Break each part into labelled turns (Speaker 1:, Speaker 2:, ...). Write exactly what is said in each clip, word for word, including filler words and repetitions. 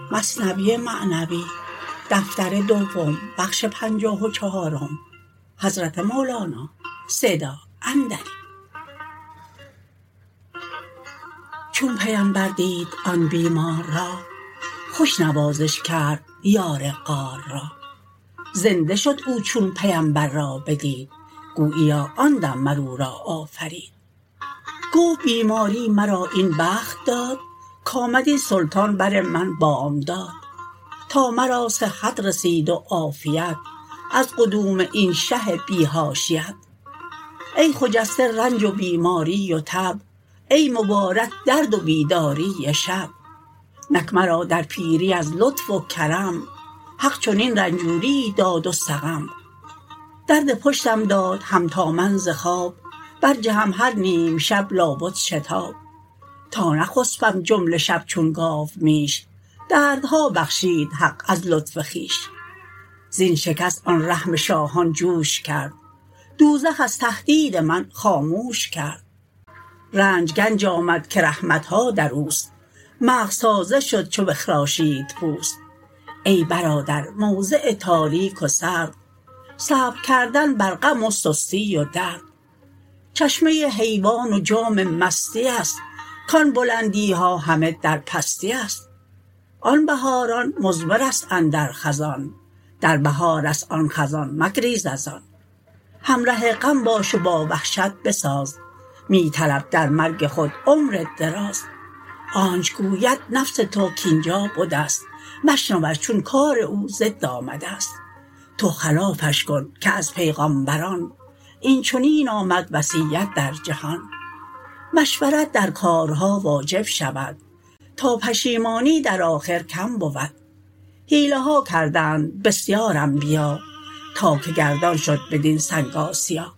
Speaker 1: مثنوی معنوی دفتر دوم بخش پنجاه و چهارم حضرت مولانا صدا اندری. چون پیمبر دید آن بیمار را، خوش نوازش کرد یار غار را. زنده شد او چون پیمبر را بدید، گوییا آن دم مر او را آفرید. گفت بیماری مرا این بخت داد، کآمد این سلطان بر من بامداد. تا مرا صحت رسید و عافیت، از قدوم این شه بی حاشیت. ای خجسته رنج و بیماری و تب، ای مبارک درد و بیداری شب. نک مرا در پیری از لطف و کرم، حق چنین رنجوریی داد و سقم. درد پشتم داد هم تا من ز خواب، برجهم هر نیم شب لابد شتاب. تا نخسپم جمله شب چون گاومیش، دردها بخشید حق از لطف خویش. زین شکست آن رحم شاهان جوش کرد، دوزخ از تهدید من خاموش کرد. رنج گنج آمد که رحمتها در اوست، مغز تازه شد چو بخراشید پوست. ای برادر موضع تاریک و سرد، صبر کردن بر غم و سستی و درد. چشمه حیوان و جام مستی است، کان بلندیها همه در پستی است. آن بهاران مضمرست اندر خزان، در بهارست آن خزان مگریز از آن. همره غم باش و با وحشت بساز، می طلب در مرگ خود عمر دراز. آنچ گوید نفس تو کاینجا بدست، مشنوش چون کار او ضد آمدست. تو خلافش کن که از پیغامبران، این چنین آمد وصیت در جهان. مشورت در کارها واجب شود، تا پشیمانی در آخر کم بود. حیله ها کردند بسیار انبیا، تا که گردان شد بدین سنگ آسیا.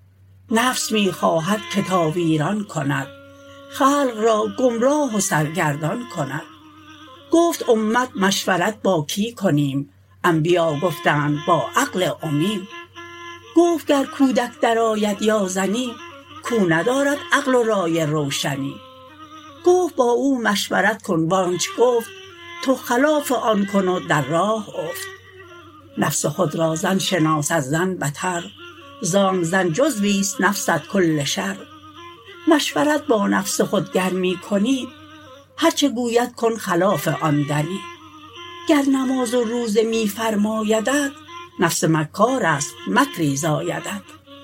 Speaker 1: نفس می خواهد که تا ویران کند، خلق را گمراه و سرگردان کند. گفت امت مشورت با کی کنیم، انبیا گفتند با عقل امیم. گفت گر کودک در آید یا زنی، کو ندارد عقل و رای روشنی. گفت با او مشورت کن وانچ گفت، تو خلاف آن کن و در راه افت. نفس خود را زن شناس از زن بتر، زانک زن جزویست نفست کل شر. مشورت با نفس خود گر می کنی، هرچه گوید کن خلاف آن دنی. گر نماز و روزه می فرمایدت، نفس مکارست مکری زایدت.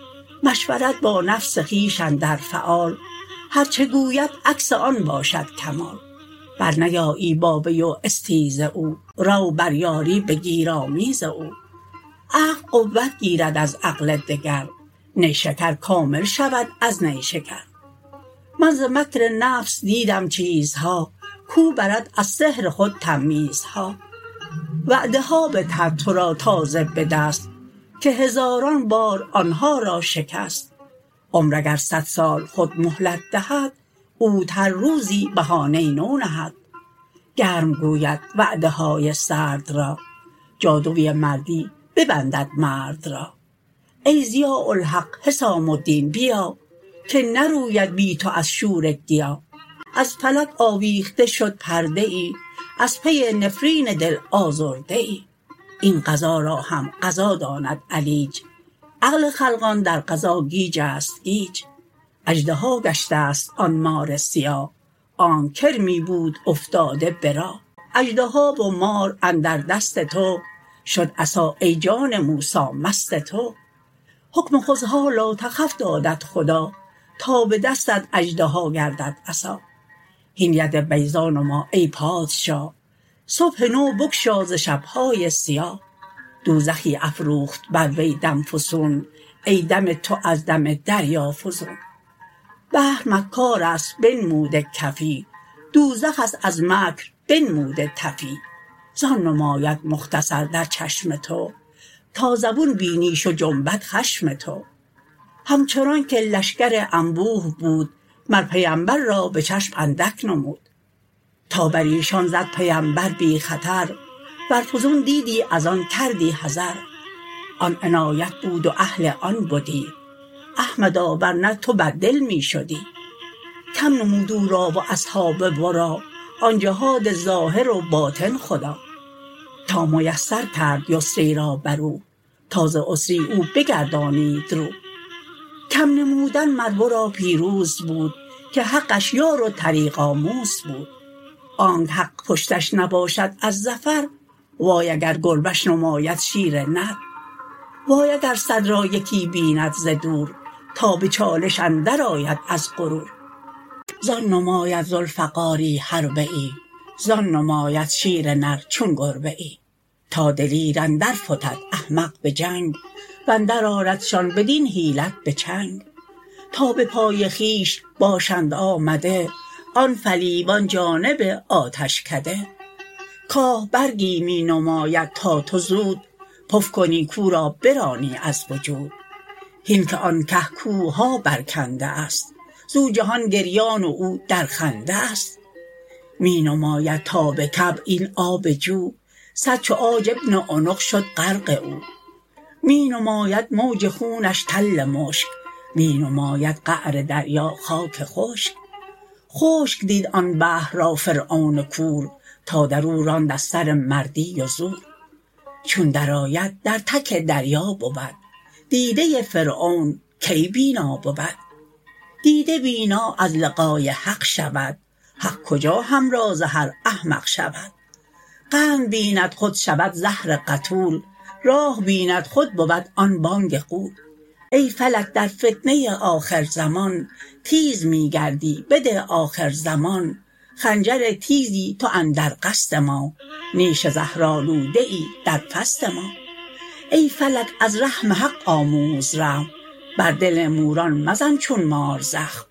Speaker 1: مشورت با نفس خویش اندر فعال، هرچه گوید عکس آن باشد کمال. بر نیایی با وی و استیز او، رو بر یاری بگیر آمیز او. عقل قوت گیرد از عقل دگر، نیشکر کامل شود از نیشکر. من ز مکر نفس دیدم چیزها، کو برد از سحر خود تمییزها. وعده ها بدهد تو را تازه به دست، که هزاران بار آنها را شکست. عمر اگر صد سال خود مهلت دهد، اوت هر روزی بهانه نو نهد. گرم گوید وعده های سرد را، جادوی مردی ببندد مرد را. ای ضیاء الحق حسام الدین بیا، که نروید بی تو از شور گیا. از فلک آویخته شد پرده ای، از پی نفرین دل آزرده ای. این قضا را هم قضا داند علیج، عقل خلقان در قضا گیجست گیج. اژدها گشتست آن مار سیاه، آنک کرمی بود افتاده به راه. اژدها و مار اندر دست تو، شد عصا ای جان موسی مست تو. حکم خذها لا تخف دادت خدا، تا به دستت اژدها گردد عصا. هین ید بیضا نما ای پادشاه، صبح نو بگشا ز شبهای سیاه. دوزخی افروخت بر وی دم فسون، ای دم تو از دم دریا فزون. بحر مکارست بنموده کفی، دوزخست از مکر بنموده تفی. زان نماید مختصر در چشم تو، تا زبون بینیش و جنبد خشم تو. همچنان که لشکر انبوه بود، مر پیمبر را به چشم اندک نمود. تا بر ایشان زد پیمبر بی خطر، ور فزون دیدی از آن کردی حذر. آن عنایت بود و اهل آن بدی، احمدا ورنه تو بد دل می شدی. کم نمود او را و اصحاب ورا، آن جهاد ظاهر و باطن خدا. تا میسر کرد یسری را برو، تا ز عسری او بگردانید رو. کم نمودن مر ورا پیروز بود، که حقش یار و طریق آموز بود. آنک حق پشتش نباشد از ظفر، وای اگر گربه ش نماید شیر نر. وای اگر صد را یکی بیند ز دور، تا به چالش اندر آید از غرور. زان نماید ذوالفقاری حربه ای، زان نماید شیر نر چون گربه ای. تا دلیر اندر فتد احمق به جنگ، و اندر آردشان بدین حیلت به چنگ. تا به پای خویش باشند آمده، آن فلیوان جانب آتشکده. کاه برگی می نماید تا تو زود، پف کنی کو را برانی از وجود. هین که آن که کوه ها بر کنده است، زو جهان گریان و او در خنده است. می نماید تا به کعب این آب جو، صد چو عاج ابن عنق شد غرق او. می نماید موج خونش تل مشک، می نماید قعر دریا خاک خشک. خشک دید آن بحر را فرعون کور، تا در او راند از سر مردی و زور. چون در آید در تک دریا بود، دیده فرعون کی بینا بود. دیده بینا از لقای حق شود، حق کجا همراز هر احمق شود. قند بیند خود شود زهر قتول، راه بیند خود بود آن بانگ غول. ای فلک در فتنه آخر زمان، تیز می گردی بده آخر زمان. خنجر تیزی تو اندر قصد ما، نیش زهرآلوده ای در فصد ما. ای فلک از رحم حق آموز رحم، بر دل موران مزن چون مار زخم.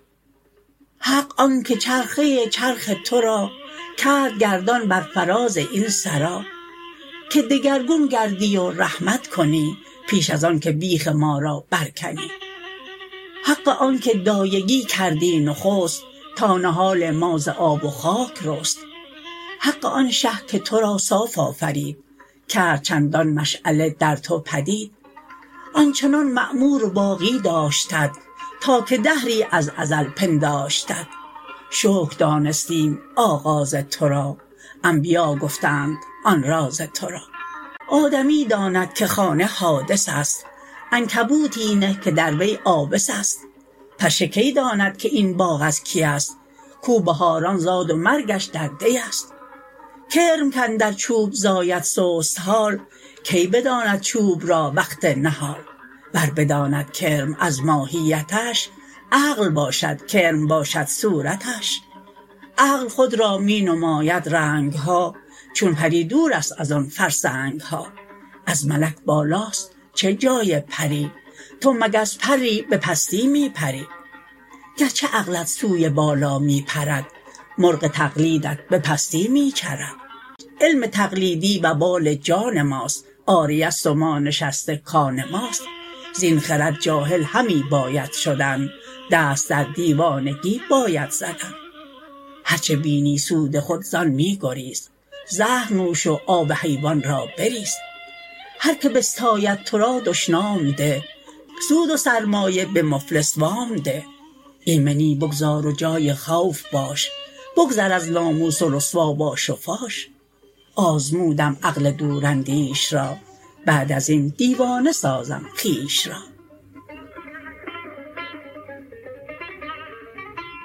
Speaker 1: حق آنکه چرخه چرخ تو را، کرد گردان بر فراز این سرا. که دگرگون گردی و رحمت کنی، پیش از آن که بیخ ما را بر کنی. حق آنکه دایگی کردی نخست، تا نهال ما ز آب و خاک رست. حق آن شه که تو را صاف آفرید، کرد چندان مشعله در تو پدید. آنچنان معمور و باقی داشتت، تا که دهری از ازل پنداشتت. شکر دانستیم آغاز تو را، انبیا گفتند آن راز تو را. آدمی داند که خانه حادث است، عنکبوتی نه که در وی عابس است. پشه کی داند که این باغ از کی است، کو بهاران زاد و مرگش در دی است. کرم کاندر چوب زاید سست حال، کی بداند چوب را وقت نهال. ور بداند کرم از ماهیتش، عقل باشد کرم باشد صورتش. عقل خود را می نماید رنگ ها، چون پری دور است از آن فرسنگ ها. از ملک بالاست چه جای پری، تو مگس پری به پستی می پری. گرچه عقلت سوی بالا می پرد، مرغ تقلیدت به پستی می چرد. علم تقلیدی وبال جان ماست، عاریه ست و ما نشسته کان ماست. زین خرد جاهل همی باید شدن، دست در دیوانگی باید زدن. هرچه بینی سود خود زان می گریز، زهر نوش و آب حیوان را بریز. هر که بستاید تو را دشنام ده، سود و سرمایه به مفلس وام ده. ایمنی بگذار و جای خوف باش، بگذر از ناموس و رسوا باش و فاش. آزمودم عقل دوراندیش را، بعد ازین دیوانه سازم خویش را.